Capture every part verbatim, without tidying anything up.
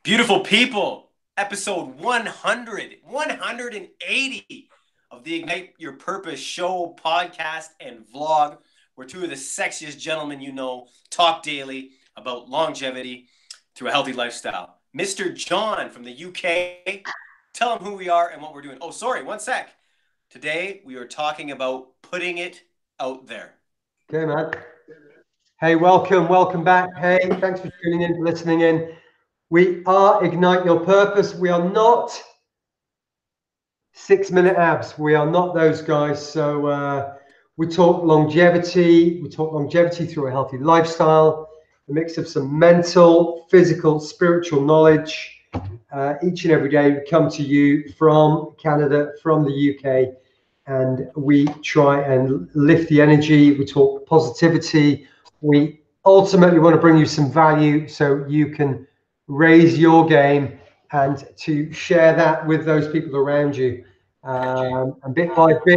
Beautiful people, episode one hundred, one hundred eighty of the Ignite Your Purpose show, podcast, and vlog, where two of the sexiest gentlemen you know talk daily about longevity through a healthy lifestyle. Mister John from the U K, tell him who we are and what we're doing. Oh, sorry, one sec. Today we are talking about putting it out there. Okay, man. Hey, welcome, welcome back. Hey, thanks for tuning in, for listening in. We are Ignite Your Purpose. We are not six minute abs. We are not those guys. So uh, we talk longevity. We talk longevity through a healthy lifestyle, a mix of some mental, physical, spiritual knowledge. Uh, each and every day we come to you from Canada, from the U K, and we try and lift the energy. We talk positivity. We ultimately want to bring you some value so you can raise your game and to share that with those people around you. Um, and bit by bit,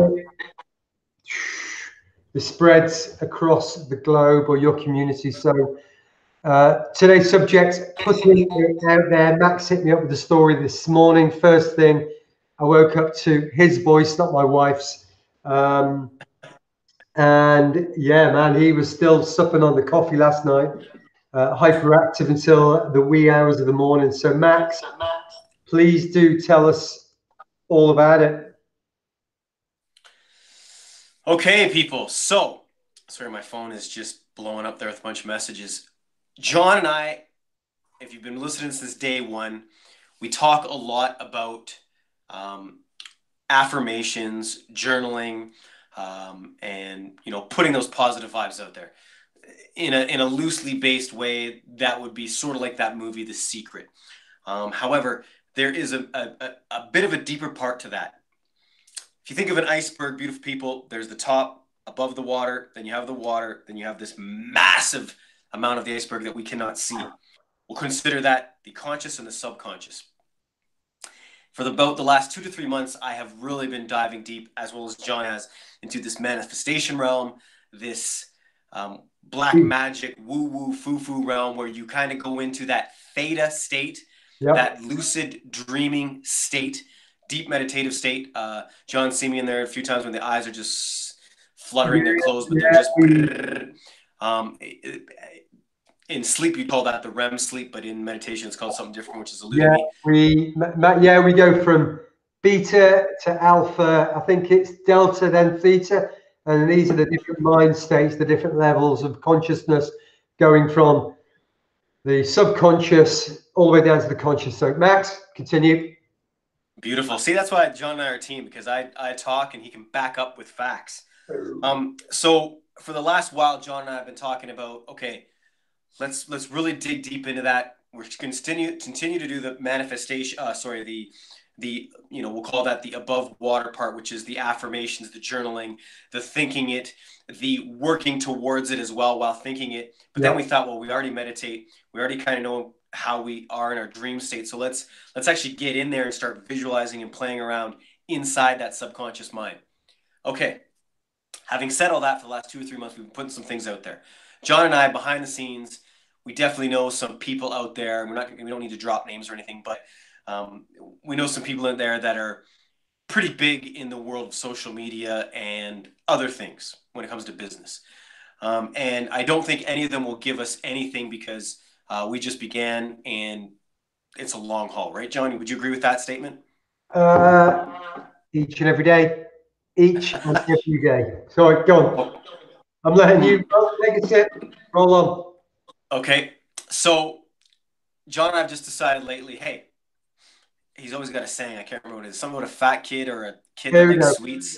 the spreads across the globe or your community. So uh, today's subject, putting it out there. Max hit me up with the story this morning. First thing, I woke up to his voice, not my wife's. Um, and yeah, man, he was still supping on the coffee last night, uh, hyperactive until the wee hours of the morning. So, Max, please do tell us all about it. Okay, people. So, sorry, my phone is just blowing up there with a bunch of messages. John and I, if you've been listening since day one, we talk a lot about um, affirmations, journaling, um, and you know, putting those positive vibes out there in a in a loosely based way. That would be sort of like that movie, The Secret. Um, however, there is a, a a bit of a deeper part to that. If you think of an iceberg, beautiful people, there's the top above the water, then you have the water, then you have this massive amount of the iceberg that we cannot see. We'll consider that the conscious and the subconscious. For the, about the last two to three months, I have really been diving deep, as well as John has, into this manifestation realm, this um, black magic, woo-woo, foo-foo realm, where you kind of go into that theta state, Yep. that lucid dreaming state, deep meditative state. Uh, John's seen me in there a few times when the eyes are just fluttering, they're closed, but they're just. Um, in sleep, you call that the R E M sleep, but in meditation, it's called something different, which is elude Yeah, me. we yeah we go from beta to alpha. I think it's delta, then theta, and these are the different mind states, the different levels of consciousness, going from the subconscious all the way down to the conscious. So, Max, continue. Beautiful. See, that's why John and I are a team, because I, I talk and he can back up with facts. Um, so for the last while, John and I have been talking about, okay, let's let's really dig deep into that. We're continue continue to do the manifestation. Uh, sorry, the the you know we'll call that the above water part, which is the affirmations, the journaling, the thinking it, the working towards it as well while thinking it. But Yeah. then we thought, well, we already meditate. We already kind of know how we are in our dream state. So let's let's actually get in there and start visualizing and playing around inside that subconscious mind. Okay. Having said all that, for the last two or three months, we've been putting some things out there. John and I, behind the scenes, we definitely know some people out there. We're not. We don't need to drop names or anything, but um, we know some people in there that are pretty big in the world of social media and other things when it comes to business. Um, and I don't think any of them will give us anything because uh, we just began and it's a long haul, right, Johnny? Would you agree with that statement? Uh, each and every day, each and every day. Sorry, go on. I'm letting you go. Take a sip. Roll on. Okay, so John and I have just decided lately, hey, he's always got a saying. I can't remember what it is. Something about a fat kid or a kid Here that we likes go. sweets.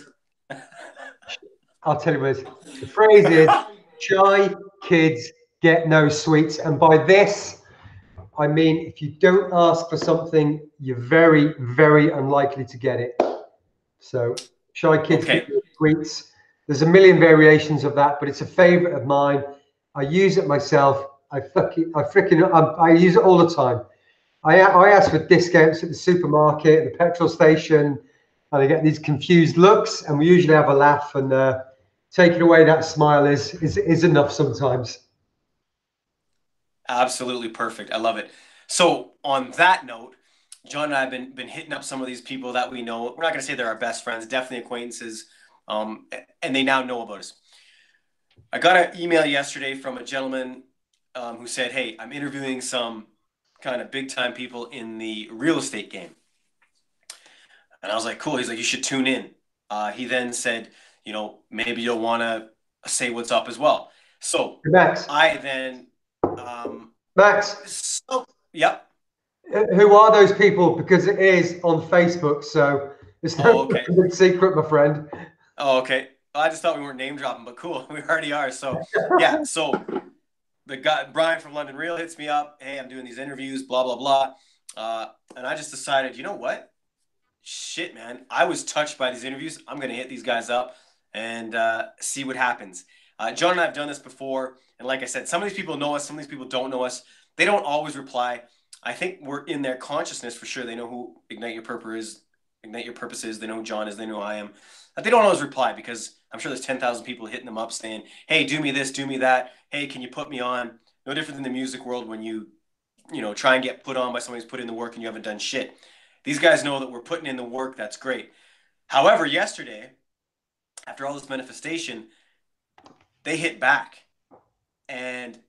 I'll tell you what it is. The phrase is, shy kids get no sweets. And by this, I mean, if you don't ask for something, you're very, very unlikely to get it. So shy kids Okay. get no sweets. There's a million variations of that, but it's a favorite of mine. I use it myself. I fucking, I freaking, I, I use it all the time. I, I ask for discounts at the supermarket, at the petrol station, and I get these confused looks, and we usually have a laugh, and uh, taking away that smile is, is is enough sometimes. Absolutely perfect. I love it. So on that note, John and I have been been hitting up some of these people that we know. We're not going to say they're our best friends, definitely acquaintances, um, and they now know about us. I got an email yesterday from a gentleman um, who said, "Hey, I'm interviewing some kind of big time people in the real estate game," and I was like, "Cool." He's like, "You should tune in." Uh, he then said, "You know, maybe you'll want to say what's up as well." So Max, I then, um, Max, so yep. who are those people? Because it is on Facebook, so it's no Oh, okay. big secret, my friend. Oh, okay. I just thought we weren't name dropping, but cool. We already are. So yeah. So the guy Brian from London Real hits me up. Hey, I'm doing these interviews, blah blah blah. Uh, and I just decided, you know what? Shit, man. I was touched by these interviews. I'm gonna hit these guys up and uh, see what happens. Uh, John and I have done this before, and like I said, some of these people know us, some of these people don't know us. They don't always reply. I think we're in their consciousness for sure. They know who Ignite Your Purpose is. Ignite Your Purpose is. They know who John is. They know who I am. But they don't always reply because I'm sure there's ten thousand people hitting them up saying, "Hey, do me this, do me that. Hey, can you put me on?" No different than the music world when you, you know, try and get put on by somebody who's put in the work and you haven't done shit. These guys know that we're putting in the work. That's great. However, yesterday, after all this manifestation, they hit back, and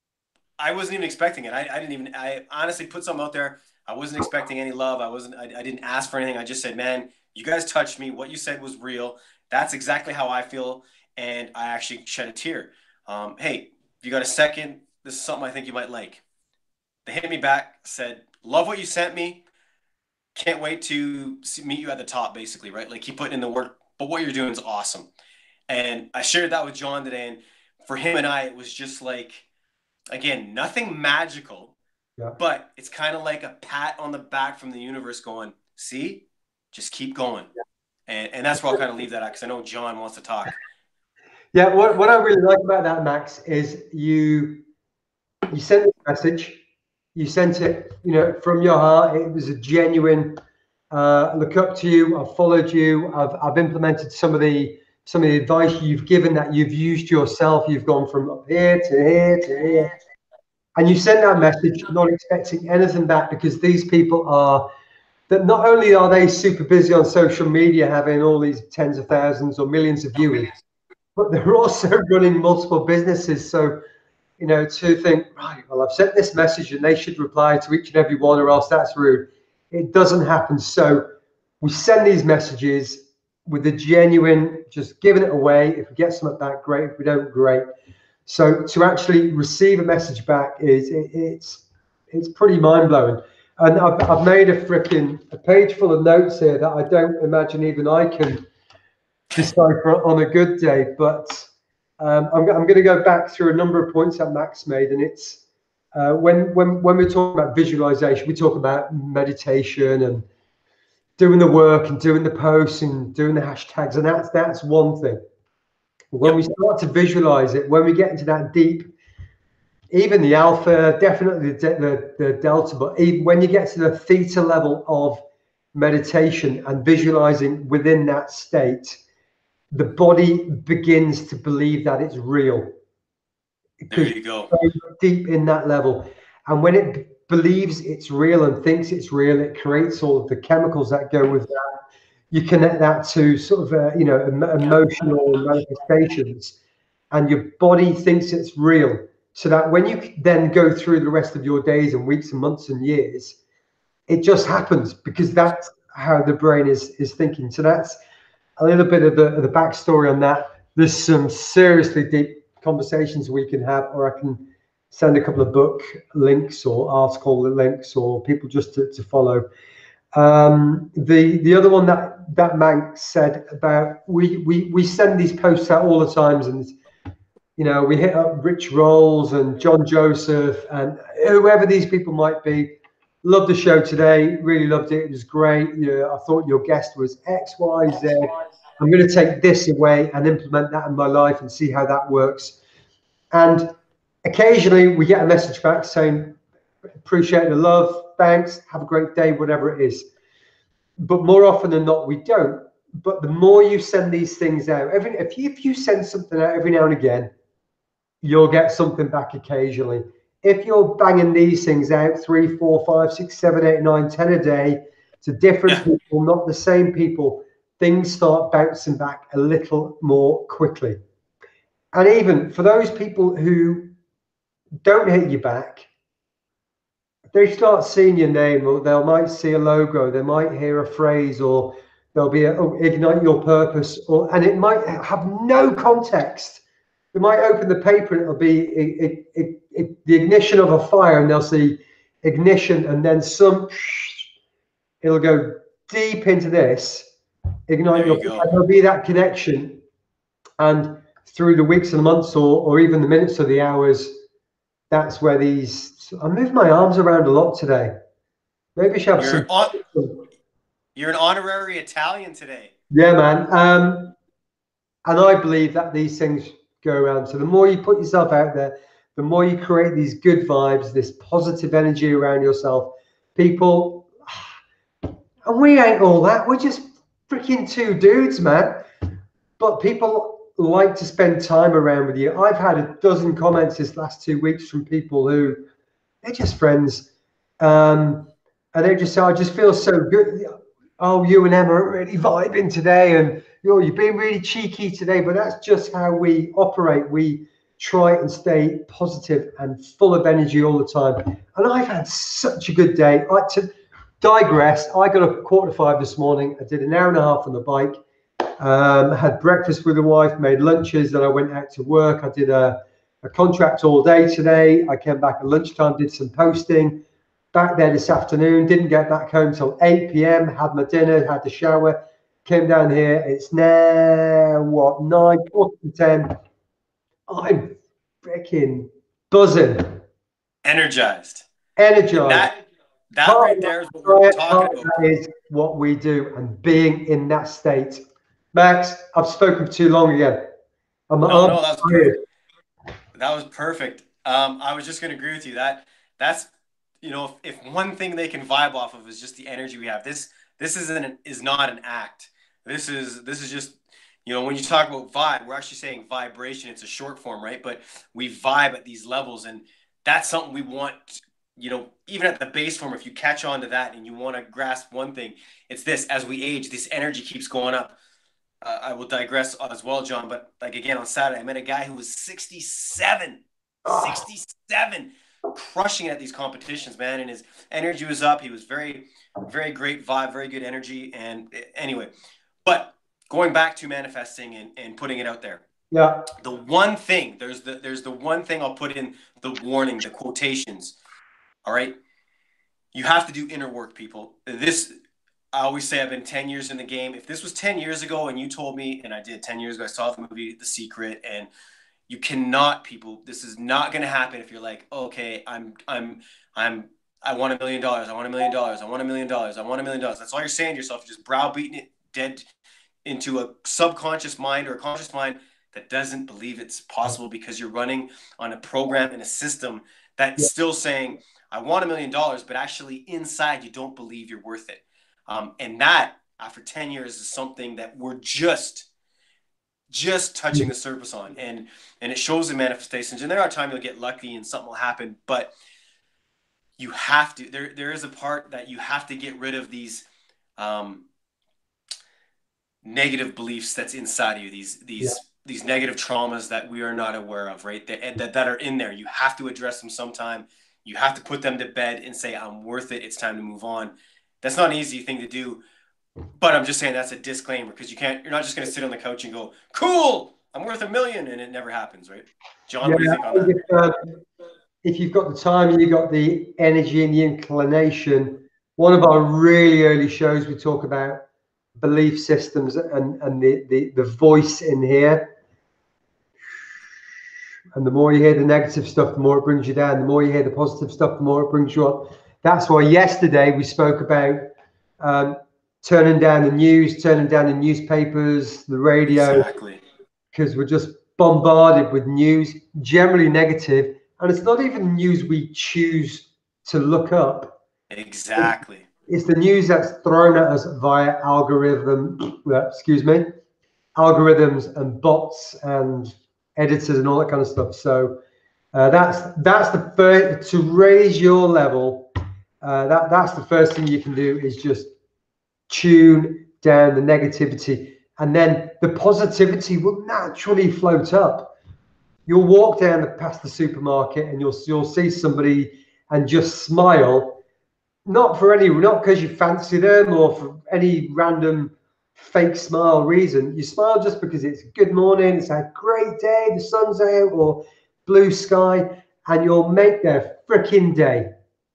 I wasn't even expecting it. I, I didn't even. I honestly put something out there. I wasn't expecting any love. I wasn't. I, I didn't ask for anything. I just said, "Man, you guys touched me. What you said was real. That's exactly how I feel." And I actually shed a tear. Um, hey, if you got a second, this is something I think you might like. They hit me back, said, "Love what you sent me. Can't wait to see, meet you at the top." Basically, right? Like, keep putting in the work, but what you're doing is awesome. And I shared that with John today, and for him and I, it was just like, again, nothing magical, Yeah. but it's kind of like a pat on the back from the universe going, "See, just keep going." And, and that's where I'll kind of leave that at because I know John wants to talk. Yeah, what, what I really like about that, Max, is you you sent a message, you sent it, you know, from your heart. It was a genuine uh, look up to you. I've followed you. I've I've implemented some of the some of the advice you've given that you've used yourself. You've gone from up here to here to here, and you send that message not expecting anything back because these people are that not only are they super busy on social media having all these tens of thousands or millions of viewers, but they're also running multiple businesses. So, you know, to think, right, well, I've sent this message and they should reply to each and every one, or else that's rude. It doesn't happen. So we send these messages with a genuine, just giving it away. If we get something back, great. If we don't, great. So to actually receive a message back is it, it's it's pretty mind blowing. And I've, I've made a freaking a page full of notes here that I don't imagine even I can decipher on a good day. But um, I'm, I'm going to go back through a number of points that Max made, and it's uh, when when when we talk about visualization, we talk about meditation and doing the work and doing the posts and doing the hashtags, and that's that's one thing. When Yep. we start to visualize it, when we get into that deep, even the alpha, definitely the, the, the delta, but even when you get to the theta level of meditation and visualizing within that state, the body begins to believe that it's real There because you go. it's so deep in that level. And when it believes it's real and thinks it's real, it creates all of the chemicals that go with that. You connect that to sort of, uh, you know, emotional manifestations, and your body thinks it's real. So that when you then go through the rest of your days and weeks and months and years, it just happens because that's how the brain is is thinking. So that's a little bit of the, of the backstory on that. There's some seriously deep conversations we can have, or I can send a couple of book links or article links or people just to, to follow. Um, the the other one that that Mank said about we we we send these posts out all the times, and you know we hit up Rich Rolls and John Joseph and whoever these people might be. Loved the show today. Really loved it. It was great. You know, I thought your guest was X, Y, Z. I'm going to take this away and implement that in my life and see how that works. And occasionally we get a message back saying, appreciate the love, thanks, have a great day, whatever it is. But more often than not, we don't. But the more you send these things out, every if you if you send something out every now and again, you'll get something back occasionally. if you're banging these things out three, four, five, six, seven, eight, nine, ten a day to different Yeah. people, not the same people, things start bouncing back a little more quickly. And even for those people who don't hit you back, they start seeing your name, or they might see a logo, they might hear a phrase, or there'll be a oh, ignite your purpose, or and it might have no context. They might open the paper and it'll be it, it, it, it, the ignition of a fire, and they'll see ignition, and then some. It'll go deep into this, ignite There your. you go. And there'll be that connection, and through the weeks and the months, or or even the minutes or the hours, that's where these. I moved my arms around a lot today. Maybe I should have You're some. on, you're an honorary Italian today. Yeah, man. Um, and I believe that these things go around. So the more you put yourself out there, the more you create these good vibes, this positive energy around yourself. People, and we ain't all that. We're just freaking two dudes, man. But people like to spend time around with you. I've had a dozen comments this last two weeks from people who they're just friends. Um, and they just say, I just feel so good. Oh, you and Emma are really vibing today, and you know, you've been really cheeky today. But that's just how we operate. We try and stay positive and full of energy all the time. And I've had such a good day. I, to digress, I got up at quarter to five this morning. I did an hour and a half on the bike. Um, had breakfast with the wife, made lunches, then I went out to work. I did a, a contract all day today. I came back at lunchtime, did some posting. Back there this afternoon, didn't get back home till eight p m, had my dinner, had the shower, came down here. It's now, what, nine, quarter to ten. I'm freaking buzzing. Energized. Energized. That, that right there is what we're talking about. That is what we do, and being in that state. Max, I've spoken for too long again. I'm, no, I'm no, that was perfect. That was perfect. Um, I was just going to agree with you. That that's you know, if, if one thing they can vibe off of is just the energy we have. This this isn't an, is not an act. This is this is just, you know, when you talk about vibe, we're actually saying vibration. It's a short form, right? But we vibe at these levels, and that's something we want. You know, even at the base form, if you catch on to that and you want to grasp one thing, it's this: as we age, this energy keeps going up. Uh, I will digress as well, John. But like again on Saturday, I met a guy who was sixty-seven, oh. sixty-seven. Crushing it at these competitions, man, and his energy was up. He was very, very great vibe, very good energy. And anyway, but going back to manifesting and, and putting it out there. Yeah. The one thing, there's the there's the one thing I'll put in the warning, the quotations. All right. You have to do inner work, people. This, I always say I've been ten years in the game. If this was ten years ago and you told me, and I did ten years ago, I saw the movie The Secret, and you cannot, people, this is not going to happen if you're like, okay, I'm, I'm, I'm, I want a million dollars. I want a million dollars. I want a million dollars. I want a million dollars. That's all you're saying to yourself. You're just browbeating it dead into a subconscious mind or a conscious mind that doesn't believe it's possible, because you're running on a program and a system that's still saying, I want a million dollars, but actually inside you don't believe you're worth it. Um, and that, after ten years, is something that we're just just touching the surface on, and and it shows in manifestations. And there are times you'll get lucky and something will happen, but you have to, there there is a part that you have to get rid of these um negative beliefs that's inside of you, these these yeah. these negative traumas that we are not aware of, right? That, that that are in there. You have to address them sometime. You have to put them to bed and say, I'm worth it, it's time to move on. That's not an easy thing to do. But I'm just saying that's a disclaimer, because you can't, you're not just going to sit on the couch and go, cool, I'm worth a million, and it never happens, right? John, yeah, what do you think on that? If, um, if you've got the time and you've got the energy and the inclination, one of our really early shows, we talk about belief systems and, and the, the, the voice in here. And the more you hear the negative stuff, the more it brings you down. The more you hear the positive stuff, the more it brings you up. That's why yesterday we spoke about um, turning down the news, turning down the newspapers, the radio, exactly, because we're just bombarded with news, generally negative, and it's not even news we choose to look up. Exactly, it's, it's the news that's thrown at us via algorithm, uh, excuse me, algorithms and bots and editors and all that kind of stuff. So Uh, that's that's the first to raise your level. Uh, that that's the first thing you can do is just tune down the negativity, and then the positivity will naturally float up. You'll walk down the, past the supermarket and you'll you'll see somebody and just smile, not for any, not because you fancy them or for any random fake smile reason. You smile just because it's good morning, it's a great day, the sun's out, or blue sky, and you'll make their freaking day.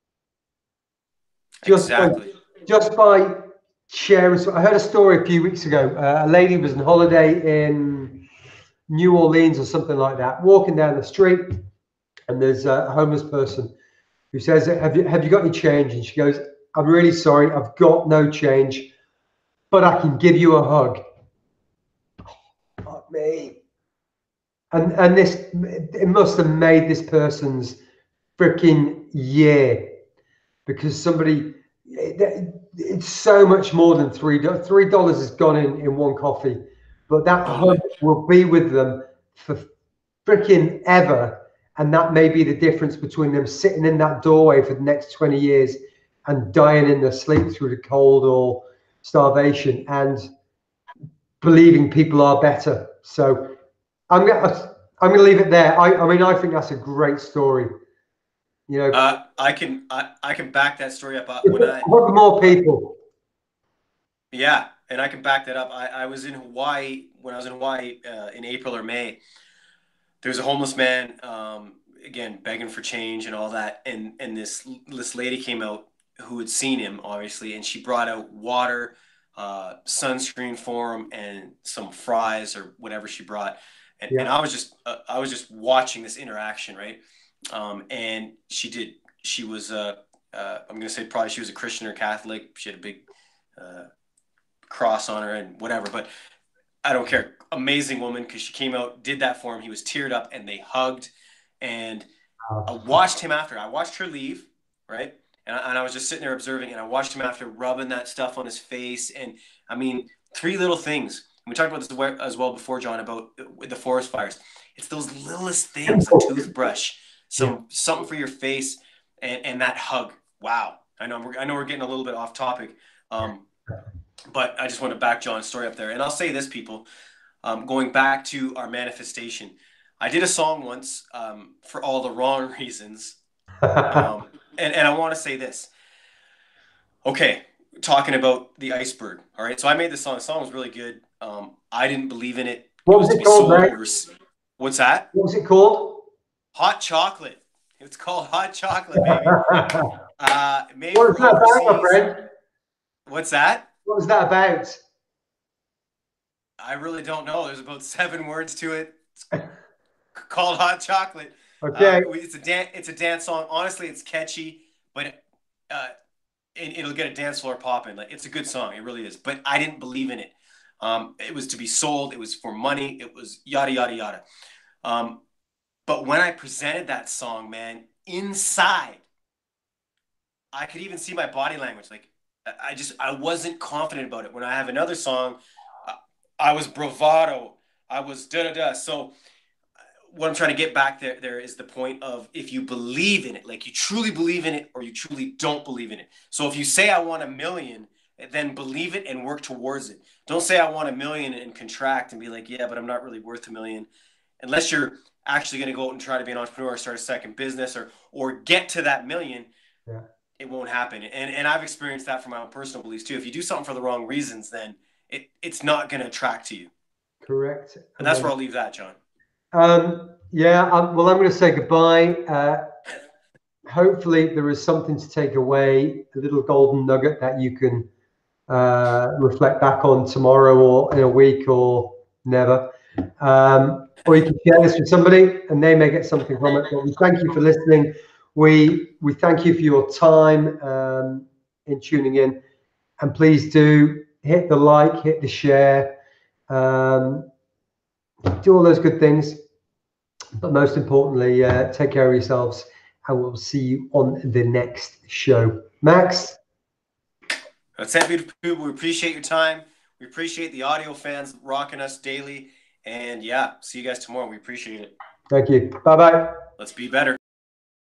Just Exactly. by, just by sharing. So I heard a story a few weeks ago. Uh, a lady was on holiday in New Orleans or something like that, walking down the street, and there's a homeless person who says, have you, have you got any change? And she goes, I'm really sorry, I've got no change, but I can give you a hug. Fuck me. And, and this, it must have made this person's freaking year, because somebody, it, it's so much more than three dollars. Three dollars has gone in, in one coffee, but that Totally. hug will be with them for freaking ever. And that may be the difference between them sitting in that doorway for the next twenty years and dying in their sleep through the cold or starvation, and believing people are better. So I'm gonna I'm gonna leave it there. I, I mean, I think that's a great story. You know, Uh, I can I, I can back that story up. Uh, when I hug more uh, people. yeah, and I can back that up. I, I was in Hawaii when I was in Hawaii uh, in April or May. There was a homeless man, um, again begging for change and all that, and and this this lady came out who had seen him obviously, and she brought out water, uh, sunscreen for him, and some fries or whatever she brought, and and Yeah. I was just uh, I was just watching this interaction, right? Um, and she did. She was uh, uh, I'm gonna say probably she was a Christian or Catholic. She had a big uh, cross on her and whatever, but I don't care. Amazing woman, because she came out, did that for him. He was teared up, and they hugged. And I watched him after. I watched her leave, right? And I, and I was just sitting there observing, and I watched him after rubbing that stuff on his face. And I mean, three little things. We talked about this as well before, John, about the forest fires. It's those littlest things: a toothbrush, some Yeah. something for your face, and, and that hug. Wow. I know we're, I know we're getting a little bit off topic, um, but I just want to back John's story up there. And I'll say this, people. Um, going back to our manifestation, I did a song once um, for all the wrong reasons. Um, and, and I want to say this. Okay, talking about the iceberg. All right, so I made the song. The song was really good. Um, I didn't believe in it. It What was was to it be called, sold mate? over. What's that? What was it called? Hot chocolate. It's called Hot Chocolate, baby. Uh, made What for was that about, my overseas. friend? What's that? What was that about? I really don't know. There's about seven words to it. It's called Hot Chocolate. Okay. Uh, it's a dan- it's a dance song. Honestly, it's catchy, but uh, it, it'll get a dance floor popping. Like, it's a good song. It really is. But I didn't believe in it. Um, it was to be sold. It was for money. It was yada yada yada. Um, but when I presented that song, man, inside, I could even see my body language. Like, I just I wasn't confident about it. When I have another song, uh, I was bravado. I was da da da. So what I'm trying to get back there there is the point of, if you believe in it, like you truly believe in it, or you truly don't believe in it. So if you say I want a million, then believe it and work towards it. Don't say I want a million and contract and be like, yeah, but I'm not really worth a million. Unless you're actually going to go out and try to be an entrepreneur or start a second business, or or get to that million, Yeah. it won't happen. And and I've experienced that from my own personal beliefs too. If you do something for the wrong reasons, then it, it's not going to attract to you. Correct. And that's where I'll leave that, John. Um, yeah, um, well, I'm going to say goodbye. Uh, hopefully, there is something to take away, a little golden nugget that you can uh, reflect back on tomorrow or in a week or never. Um, or you can share this with somebody and they may get something from it. But we thank you for listening. We we thank you for your time um, in tuning in. And please do hit the like, hit the share, um, do all those good things. But most importantly, uh, take care of yourselves, and we'll see you on the next show. Max? That's it, beautiful people. We appreciate your time. We appreciate the audio fans rocking us daily. And yeah, see you guys tomorrow. We appreciate it. Thank you. Bye-bye. Let's be better.